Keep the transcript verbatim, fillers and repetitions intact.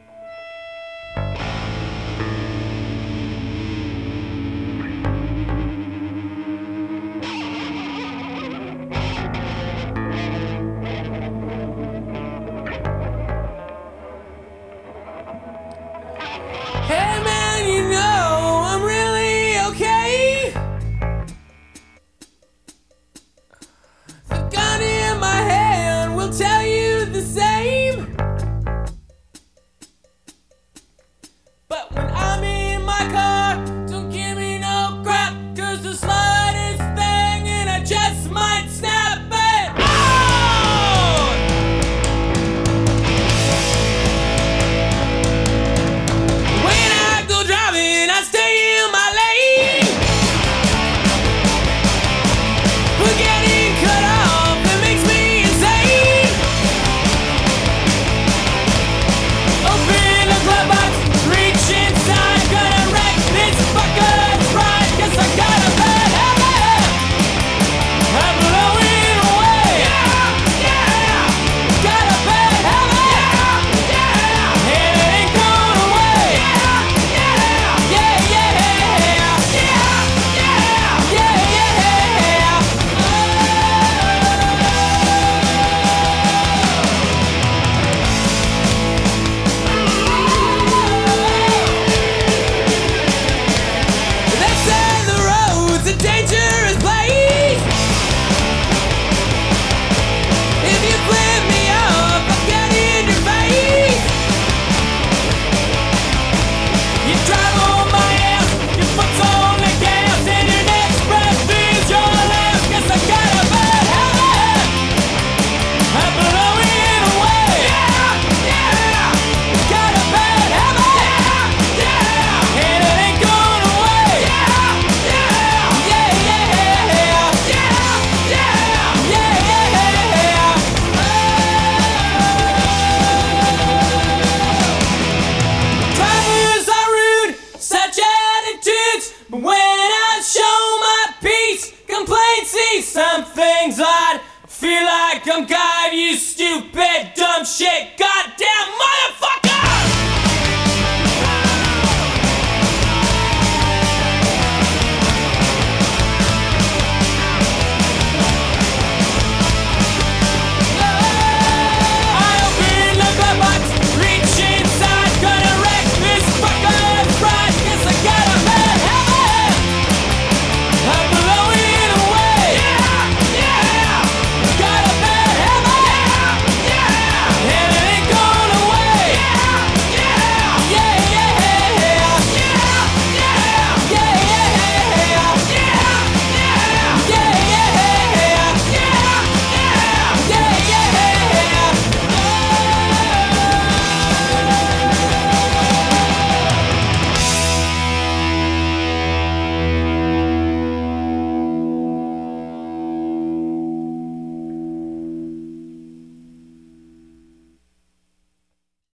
Hey man, you know I'm really okay. The gun in my hand will tell you the same. But when I'm in my car, don't give me no crap, 'cause the slightest thing and I just might snap it out. When I go driving, I stay in my lane. We're getting cut off, it makes me insane. Open the glove box, reach inside, gonna wreck this fucker's ride, 'cause I got a bad habit. I'm blowing away. Yeah, yeah. Got a bad habit. Yeah, yeah. And it ain't going away. Yeah, yeah. Yeah, yeah. Yeah, yeah. Yeah, yeah. They say the road's a dangerous place. If you flip me up, I'll get in your face. You drive on my ass, your foot's on the gas, and your next breath is your last. 'Cause I got a bad habit. I'm blowing away. Yeah, yeah. Got a bad habit. Yeah, yeah. And it ain't going away. Yeah, yeah. Yeah, yeah. Yeah, yeah. Yeah, yeah. Drivers are rude, such attitudes. But when I show my peace, complaints see some things odd. Feel like I'm God, you stupid, dumb shit, goddamn motherfucker!